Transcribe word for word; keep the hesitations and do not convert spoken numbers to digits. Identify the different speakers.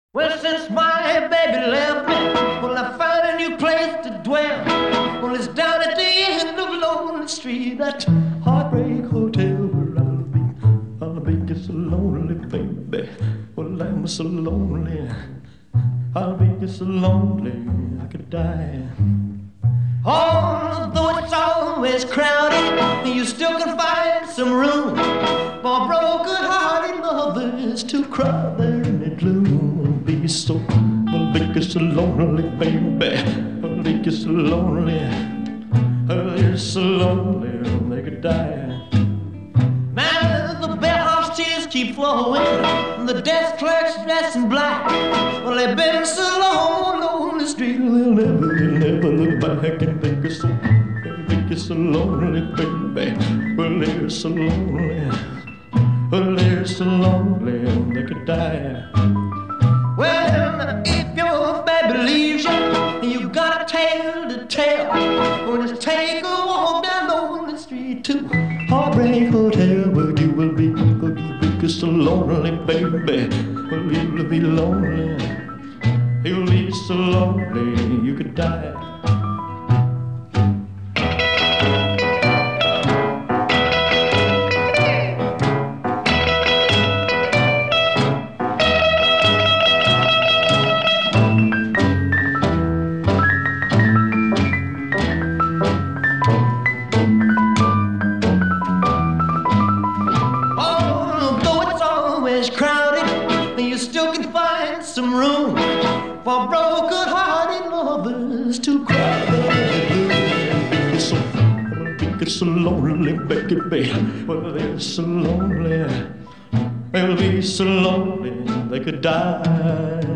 Speaker 1: Well, since my baby left me, well, I found a new place to dwell. Well, it's down at the end of Lonely Street, that heartbreak hotel where I'll be. I'll be just so lonely, baby. Well, I'm so lonely. I'll be just so lonely, I could die. Although it's always crowded, you still can find some room for broken-hearted lovers to cry there in the gloom. Be so, I'll be so lonely, baby. I'll be so lonely. I'll be so lonely, they could die. Now the bellhop's tears keep flowing, and the desk clerk's dressed in black. Well, they've been so long on the street, they'll never, they'll never look back and think it's so, they'll think it's so lonely, baby. Well, they're so lonely. Well, they're so lonely, they could die. Well, if your baby leaves you, you got a tale to tell. Well, just take a walk down Lonely Street to Heartbreak Hotel, where you will be, where you'll be so lonely, baby. Well, you'll be lonely, you'll be so lonely, you could die. Crowded, you still can find some room for broken-hearted lovers to cry. Be so, be so lonely, baby. Well, they're so lonely. They'll be so lonely they could die.